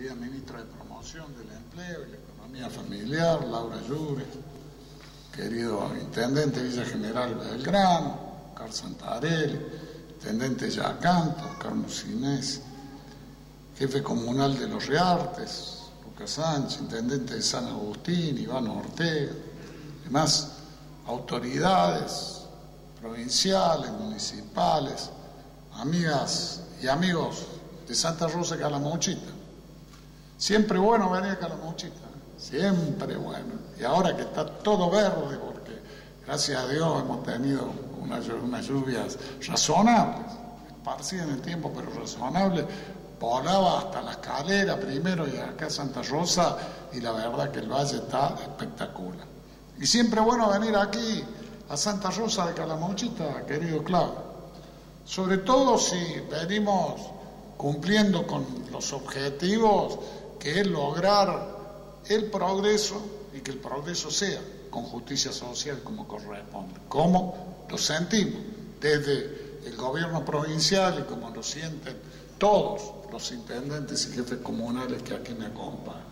querida ministra de Promoción del Empleo y la Economía Familiar, Laura Llures, querido intendente Villa General Belgrano, Carlos Santarelli, intendente Yacanto, Carlos Sinés, jefe comunal de Los Reartes, Lucas Sánchez, intendente de San Agustín, Iván Ortega, demás autoridades provinciales, municipales, amigas y amigos de Santa Rosa de Calamuchita. Siempre bueno venir a Calamuchita, siempre bueno. Y ahora que está todo verde, porque gracias a Dios hemos tenido unas lluvias razonables, esparcidas en el tiempo, pero razonables. Volaba hasta la Escalera primero y acá Santa Rosa, y la verdad que el valle está espectacular. Y siempre bueno venir aquí a Santa Rosa de Calamuchita, querido Claudio, sobre todo si venimos cumpliendo con los objetivos, que es lograr el progreso, y que el progreso sea con justicia social como corresponde, como lo sentimos desde el gobierno provincial y como lo sienten todos los intendentes y jefes comunales que aquí me acompañan.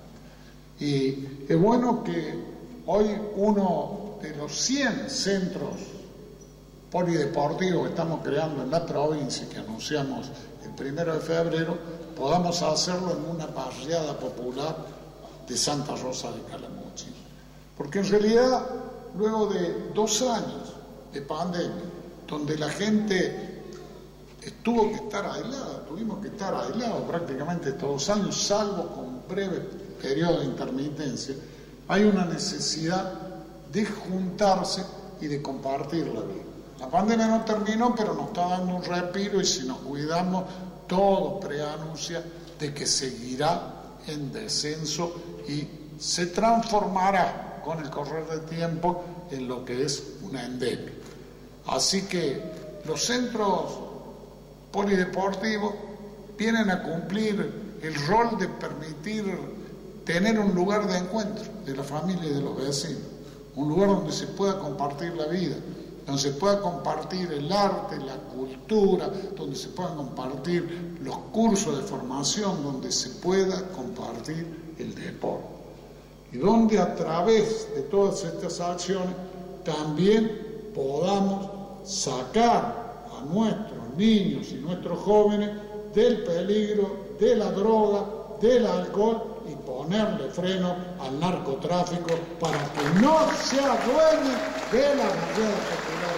Y es bueno que hoy uno de los 100 centros polideportivos que estamos creando en la provincia, que anunciamos el 1 de febrero, podamos hacerlo en una barriada popular de Santa Rosa de Calamuchita. Porque en realidad, luego de 2 años de pandemia, donde la gente tuvo que estar aislada, tuvimos que estar aislados prácticamente todos los años, salvo con breve periodo de intermitencia, hay una necesidad de juntarse y de compartir la vida. La pandemia no terminó, pero nos está dando un respiro, y si nos cuidamos, todo preanuncia de que seguirá en descenso y se transformará con el correr del tiempo en lo que es una endemia. Así que los centros polideportivos vienen a cumplir el rol de permitir tener un lugar de encuentro de la familia y de los vecinos, un lugar donde se pueda compartir la vida, donde se pueda compartir el arte, la cultura, donde se puedan compartir los cursos de formación, donde se pueda compartir el deporte. Y donde a través de todas estas acciones también podamos sacar a nuestros niños y nuestros jóvenes del peligro, de la droga, del alcohol, y ponerle freno al narcotráfico para que no se adueñe de la barriada popular.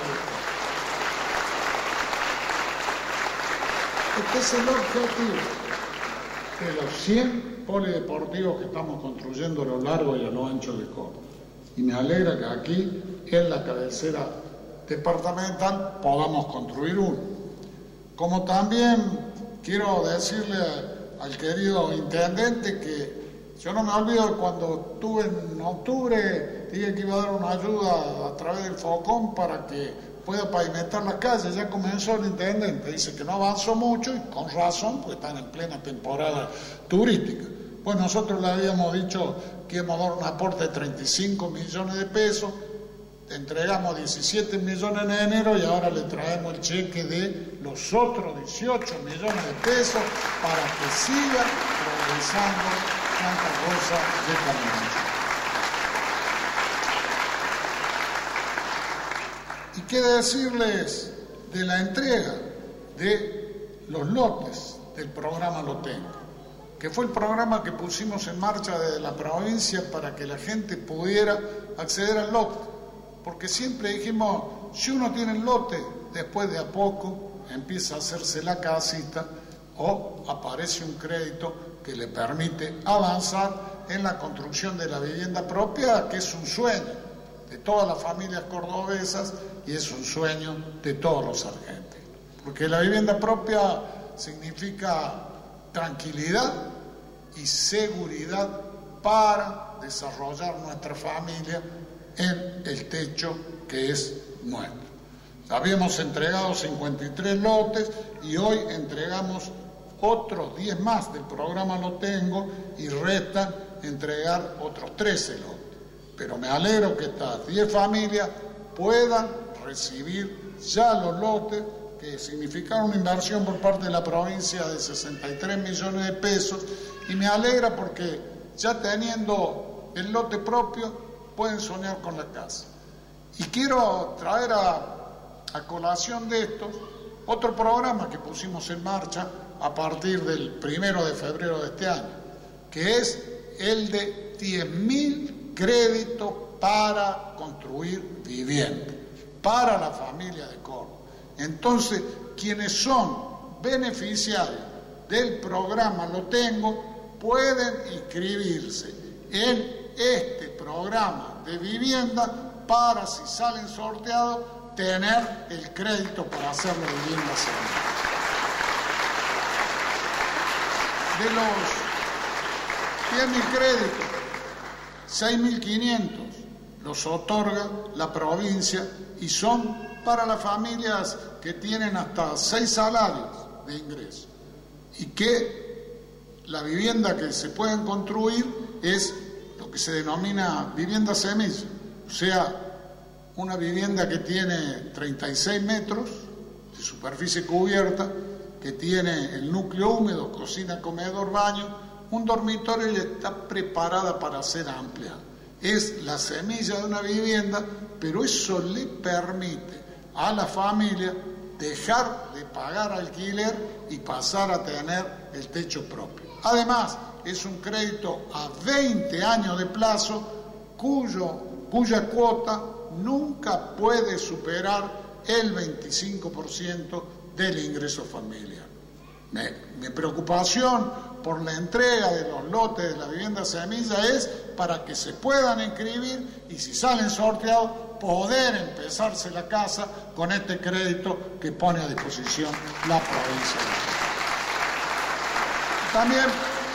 Este es el objetivo de los 100 polideportivos que estamos construyendo a lo largo y a lo ancho de Córdoba. Y me alegra que aquí, en la cabecera departamental, podamos construir uno. Como también quiero decirle al querido intendente que yo no me olvido de cuando estuve en octubre, dije que iba a dar una ayuda a través del FOCOM para que pueda pavimentar las calles. Ya comenzó el intendente, dice que no avanzó mucho, y con razón, porque están en plena temporada turística. Pues nosotros le habíamos dicho que íbamos a dar un aporte de 35 millones de pesos, entregamos 17 millones en enero, y ahora le traemos el cheque de los otros 18 millones de pesos para que siga progresando Santa Rosa de Calamuchita. Y qué decirles de la entrega de los lotes del programa Lo Tengo, que fue el programa que pusimos en marcha desde la provincia para que la gente pudiera acceder al lote. Porque siempre dijimos, si uno tiene el lote, después de a poco empieza a hacerse la casita o aparece un crédito que le permite avanzar en la construcción de la vivienda propia, que es un sueño de todas las familias cordobesas y es un sueño de todos los argentinos. Porque la vivienda propia significa tranquilidad y seguridad para desarrollar nuestra familia en el techo que es nuestro. Habíamos entregado 53 lotes y hoy entregamos otros 10 más del programa Lo Tengo, y restan entregar otros 13 lotes. Pero me alegro que estas 10 familias puedan recibir ya los lotes, que significaron una inversión por parte de la provincia de 63 millones de pesos, y me alegra porque ya teniendo el lote propio pueden soñar con la casa. Y quiero traer a colación de esto otro programa que pusimos en marcha a partir del 1 de febrero de este año, que es el de 10.000 créditos para construir vivienda para la familia de Córdoba. Entonces, quienes son beneficiarios del programa Lo Tengo pueden inscribirse en este programa de vivienda para, si salen sorteados, tener el crédito para hacer la vivienda segura. De los 10.000 créditos, 6.500 los otorga la provincia y son para las familias que tienen hasta 6 salarios de ingreso y que la vivienda que se pueden construir es lo que se denomina vivienda semilla, o sea, una vivienda que tiene 36 metros de superficie cubierta, que tiene el núcleo húmedo, cocina, comedor, baño, un dormitorio y está preparada para ser amplia. Es la semilla de una vivienda, pero eso le permite a la familia dejar de pagar alquiler y pasar a tener el techo propio. Además, es un crédito a 20 años de plazo cuya cuota nunca puede superar el 25% del ingreso familiar. Mi preocupación por la entrega de los lotes de la vivienda semilla es para que se puedan inscribir y, si salen sorteados, poder empezarse la casa con este crédito que pone a disposición la provincia. También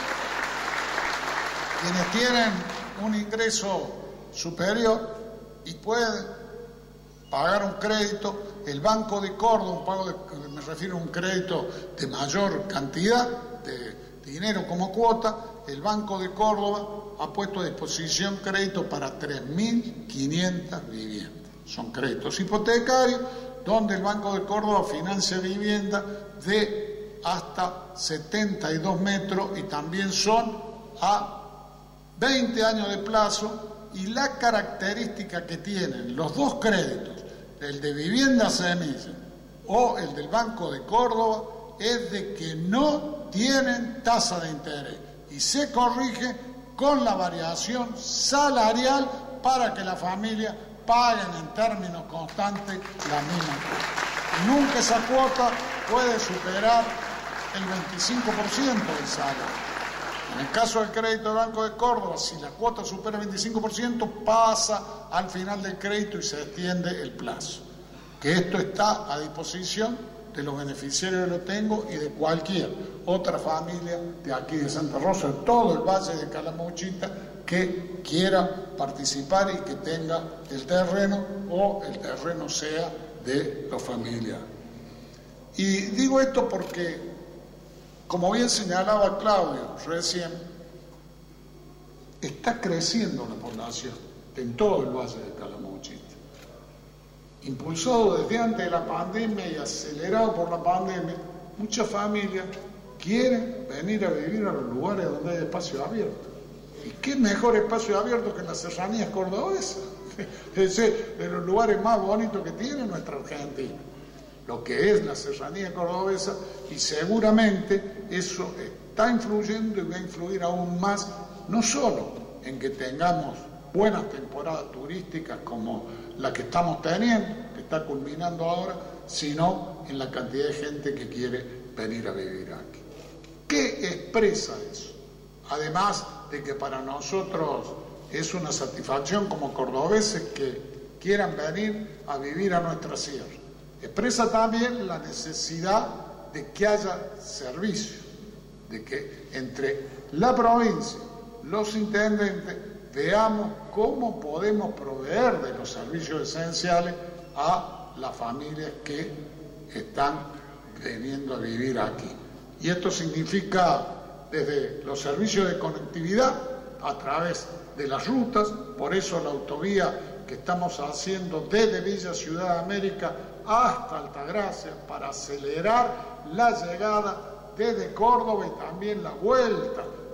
quienes tienen un ingreso superior y pueden pagar un crédito, el Banco de Córdoba, me refiero a un crédito de mayor cantidad de dinero como cuota, el Banco de Córdoba ha puesto a disposición crédito para 3.500 viviendas. Son créditos hipotecarios donde el Banco de Córdoba financia vivienda de hasta 72 metros y también son a 20 años de plazo, y la característica que tienen los dos créditos, el de vivienda semilla o el del Banco de Córdoba, es de que no tienen tasa de interés y se corrige con la variación salarial para que la familia paguen en términos constantes la misma cuota. Nunca esa cuota puede superar el 25% del salario. En el caso del crédito del Banco de Córdoba, si la cuota supera el 25%, pasa al final del crédito y se extiende el plazo. Que esto está a disposición de los beneficiarios de Lo Tengo y de cualquier otra familia de aquí de Santa Rosa, de todo el Valle de Calamuchita, que quiera participar y que tenga el terreno o el terreno sea de los familiares. Y digo esto porque, como bien señalaba Claudio recién, está creciendo la población en todo el Valle de Calamuchita. Impulsado desde antes de la pandemia y acelerado por la pandemia, muchas familias quieren venir a vivir a los lugares donde hay espacio abierto. ¿Y qué mejor espacio abierto que en las serranías cordobesas? Es de los lugares más bonitos que tiene nuestra Argentina, lo que es la serranía cordobesa, y seguramente eso está influyendo y va a influir aún más, no solo en que tengamos buenas temporadas turísticas como la que estamos teniendo, que está culminando ahora, sino en la cantidad de gente que quiere venir a vivir aquí. ¿Qué expresa eso? Además de que para nosotros es una satisfacción como cordobeses que quieran venir a vivir a nuestra sierra. Expresa también la necesidad de que haya servicios, de que entre la provincia, los intendentes, veamos cómo podemos proveer de los servicios esenciales a las familias que están viniendo a vivir aquí. Y esto significa desde los servicios de conectividad a través de las rutas, por eso la autovía que estamos haciendo desde Villa Ciudad América hasta Altagracia para acelerar la llegada desde Córdoba y también la vuelta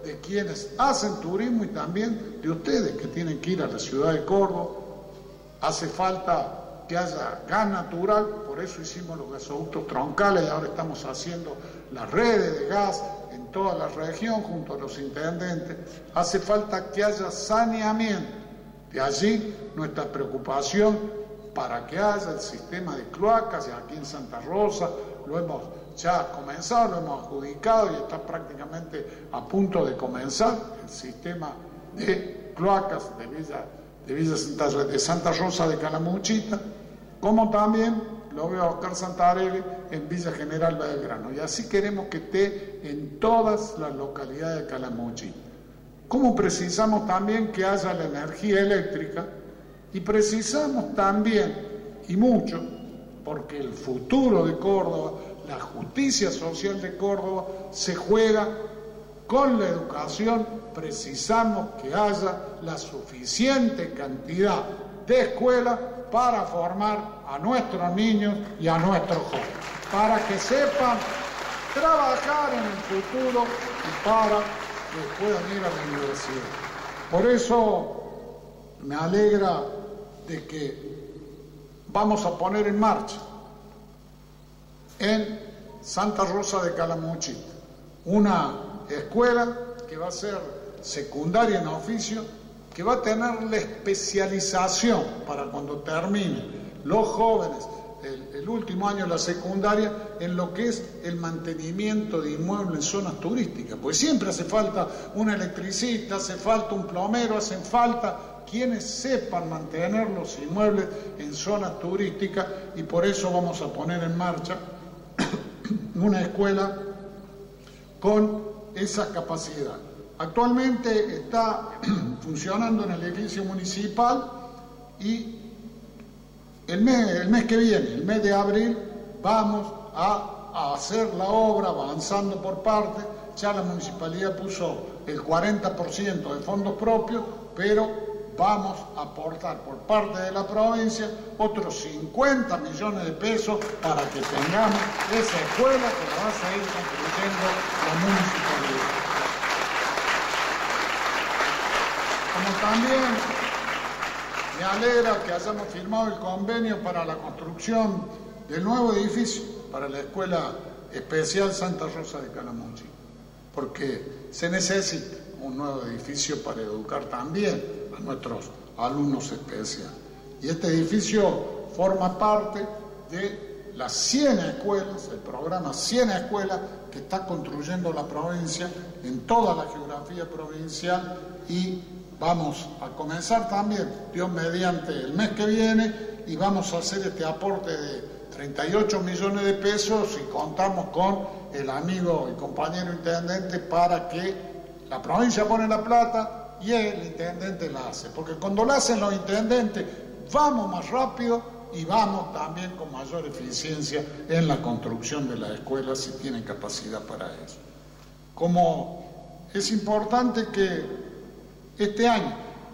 de quienes hacen turismo y también de ustedes que tienen que ir a la ciudad de Córdoba. Hace falta que haya gas natural, por eso hicimos los gasoductos troncales y ahora estamos haciendo las redes de gas en toda la región junto a los intendentes. Hace falta que haya saneamiento. De allí nuestra preocupación para que haya el sistema de cloacas, y aquí en Santa Rosa lo hemos ya comenzado, lo hemos adjudicado y está prácticamente a punto de comenzar el sistema de cloacas de Santa Rosa de Calamuchita, como también lo veo a Oscar Santarelli en Villa General Belgrano. Y así queremos que esté en todas las localidades de Calamuchita. Como precisamos también que haya la energía eléctrica, y precisamos también, y mucho, porque el futuro de Córdoba, la justicia social de Córdoba, se juega con la educación. Precisamos que haya la suficiente cantidad de escuelas para formar a nuestros niños y a nuestros jóvenes, para que sepan trabajar en el futuro y para que puedan ir a la universidad. Por eso me alegra de que vamos a poner en marcha en Santa Rosa de Calamuchita una escuela que va a ser secundaria en oficio, que va a tener la especialización para cuando terminen los jóvenes el último año de la secundaria en lo que es el mantenimiento de inmuebles en zonas turísticas, pues siempre hace falta un electricista, hace falta un plomero, hacen falta quienes sepan mantener los inmuebles en zonas turísticas, y por eso vamos a poner en marcha una escuela con esa capacidad. Actualmente está funcionando en el edificio municipal y el mes que viene, el mes de abril, vamos a hacer la obra avanzando por parte. Ya la municipalidad puso el 40% de fondos propios, pero vamos a aportar por parte de la provincia otros 50 millones de pesos para que tengamos esa escuela que la va a seguir construyendo la municipalidad. Como también me alegra que hayamos firmado el convenio para la construcción del nuevo edificio para la Escuela Especial Santa Rosa de Calamuchita, porque se necesita un nuevo edificio para educar también a nuestros alumnos especiales. Y este edificio forma parte de las 100 escuelas, el programa 100 escuelas que está construyendo la provincia en toda la geografía provincial, y vamos a comenzar también, Dios mediante, el mes que viene, y vamos a hacer este aporte de 38 millones de pesos y contamos con el amigo y compañero intendente para que la provincia pone la plata y el intendente la hace. Porque cuando la hacen los intendentes vamos más rápido y vamos también con mayor eficiencia en la construcción de las escuelas si tienen capacidad para eso. Como es importante que este año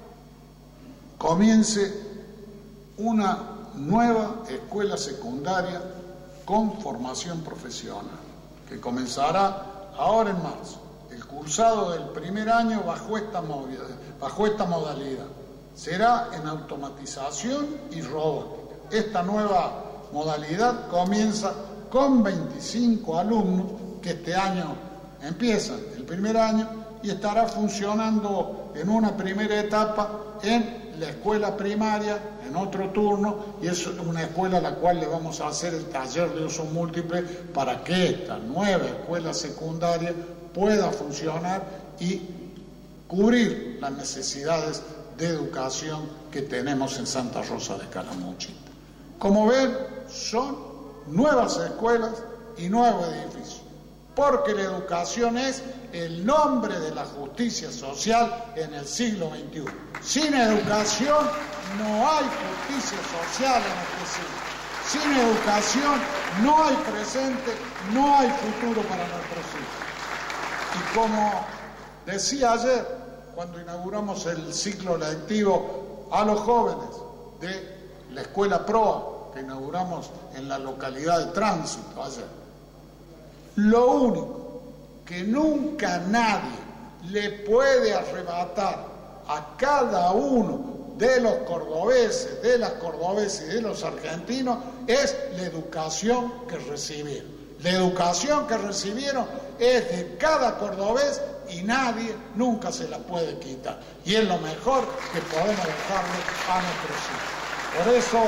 comience una nueva escuela secundaria con formación profesional, que comenzará ahora en marzo, el cursado del primer año bajo esta modalidad. Será en automatización y robótica. Esta nueva modalidad comienza con 25 alumnos que este año empiezan el primer año y estará funcionando en una primera etapa en la escuela primaria, en otro turno, y es una escuela a la cual le vamos a hacer el taller de uso múltiple para que esta nueva escuela secundaria pueda funcionar y cubrir las necesidades de educación que tenemos en Santa Rosa de Calamuchita. Como ven, son nuevas escuelas y nuevos edificios, porque la educación es el nombre de la justicia social en el siglo XXI. Sin educación no hay justicia social en este siglo. Sin educación no hay presente, no hay futuro para nuestros hijos. Y como decía ayer, cuando inauguramos el ciclo lectivo a los jóvenes de la Escuela PROA, que inauguramos en la localidad de Tránsito ayer, lo único que nunca nadie le puede arrebatar a cada uno de los cordobeses, de las cordobesas y de los argentinos es la educación que recibieron. La educación que recibieron es de cada cordobés y nadie nunca se la puede quitar. Y es lo mejor que podemos dejarle a nuestros hijos.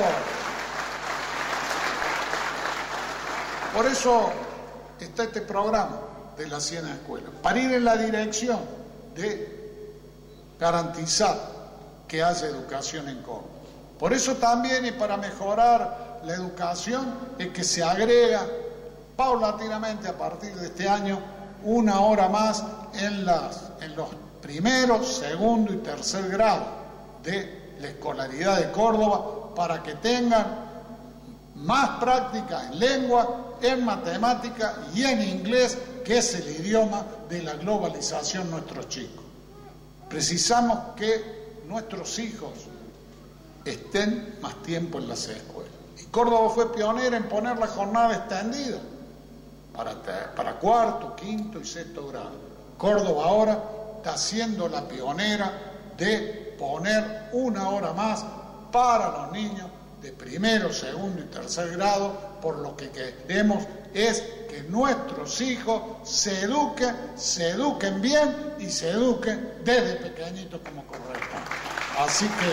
Por eso está este programa de las 100 escuelas, para ir en la dirección de garantizar que haya educación en Córdoba. Por eso también, y para mejorar la educación, es que se agrega paulatinamente a partir de este año 1 hora más en los primeros, segundo y tercer grado de la escolaridad de Córdoba, para que tengan más práctica en lengua, en matemática y en inglés, que es el idioma de la globalización nuestros chicos. Precisamos que nuestros hijos estén más tiempo en las escuelas. Y Córdoba fue pionera en poner la jornada extendida para cuarto, quinto y sexto grado. Córdoba ahora está siendo la pionera de poner 1 hora más para los niños de primero, segundo y tercer grado, por lo que queremos es que nuestros hijos se eduquen bien y se eduquen desde pequeñitos como corresponde. Así que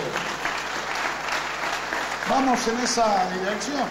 vamos en esa dirección.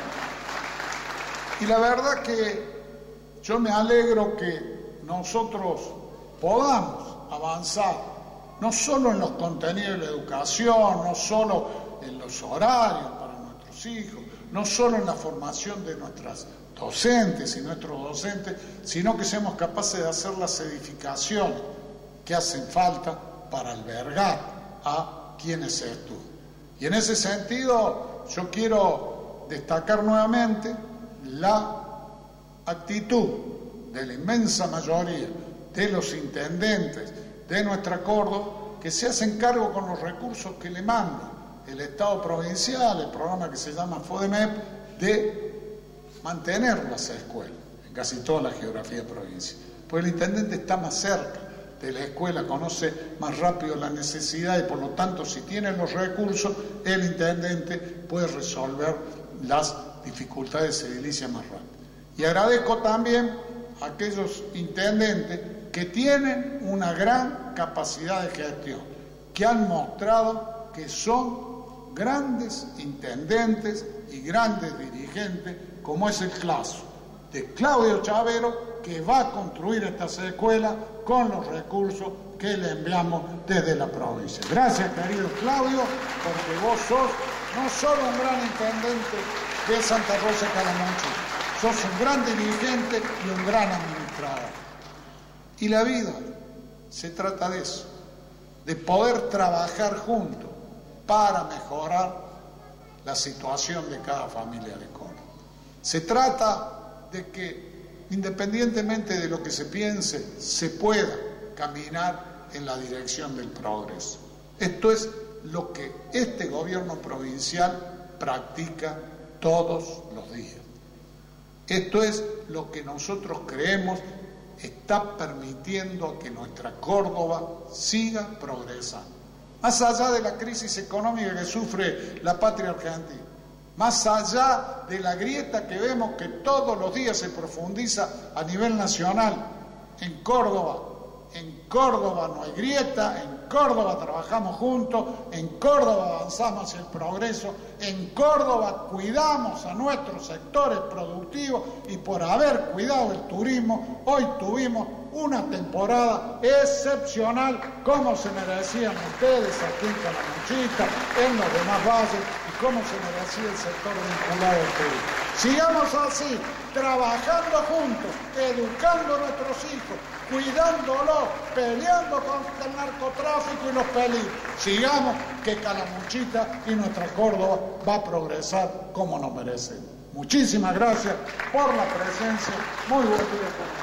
Y la verdad que yo me alegro que nosotros podamos avanzar, no solo en los contenidos de la educación, no solo en los horarios para nuestros hijos, no solo en la formación de nuestras docentes y nuestros docentes, sino que seamos capaces de hacer las edificaciones que hacen falta para albergar a quienes estudian. Y en ese sentido yo quiero destacar nuevamente la actitud de la inmensa mayoría de los intendentes de nuestra Córdoba, que se hacen cargo con los recursos que le manda el Estado provincial, el programa que se llama FODEMEP, de mantener las escuelas en casi toda la geografía provincial. Pues el intendente está más cerca de la escuela, conoce más rápido la necesidad y por lo tanto, si tiene los recursos, el intendente puede resolver las dificultades edilicias más rápido. Y agradezco también a aquellos intendentes que tienen una gran capacidad de gestión, que han mostrado que son grandes intendentes y grandes dirigentes, como es el caso de Claudio Chavero, que va a construir estas escuelas con los recursos que le enviamos desde la provincia. Gracias, querido Claudio, porque vos sos no solo un gran intendente de Santa Rosa de Calamuchita, sos un gran dirigente y un gran administrador. Y la vida se trata de eso, de poder trabajar juntos para mejorar la situación de cada familia de Córdoba. Se trata de que, independientemente de lo que se piense, se pueda caminar en la dirección del progreso. Esto es lo que este gobierno provincial practica todos los días. Esto es lo que nosotros creemos está permitiendo que nuestra Córdoba siga progresando. Más allá de la crisis económica que sufre la patria argentina, más allá de la grieta que vemos que todos los días se profundiza a nivel nacional, en Córdoba no hay grieta, en Córdoba trabajamos juntos, en Córdoba avanzamos hacia el progreso, en Córdoba cuidamos a nuestros sectores productivos y por haber cuidado el turismo, hoy tuvimos una temporada excepcional como se merecían ustedes aquí en Calamuchita, en los demás valles y como se merecía el sector vinculado al turismo. Sigamos así, trabajando juntos, educando a nuestros hijos, cuidándolos, peleando contra el narcotráfico y los peligros. Sigamos que Calamuchita y nuestra Córdoba va a progresar como nos merecemos. Muchísimas gracias por la presencia. Muy buen día.